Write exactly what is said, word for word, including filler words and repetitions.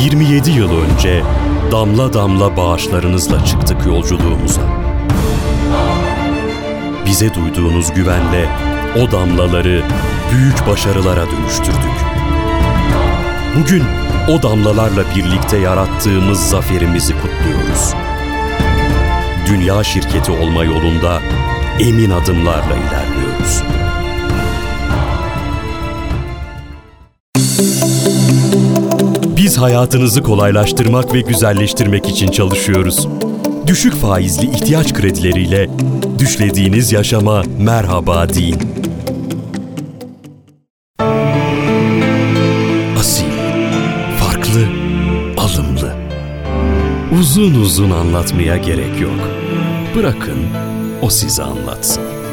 yirmi yedi yıl önce damla damla bağışlarınızla çıktık yolculuğumuza. Bize duyduğunuz güvenle o damlaları büyük başarılara dönüştürdük. Bugün o damlalarla birlikte yarattığımız zaferimizi kutluyoruz. Dünya şirketi olma yolunda emin adımlarla ilerliyoruz. Biz hayatınızı kolaylaştırmak ve güzelleştirmek için çalışıyoruz. Düşük faizli ihtiyaç kredileriyle düşlediğiniz yaşama merhaba deyin. Asil, farklı, alımlı. Uzun uzun anlatmaya gerek yok. Bırakın o size anlatsın.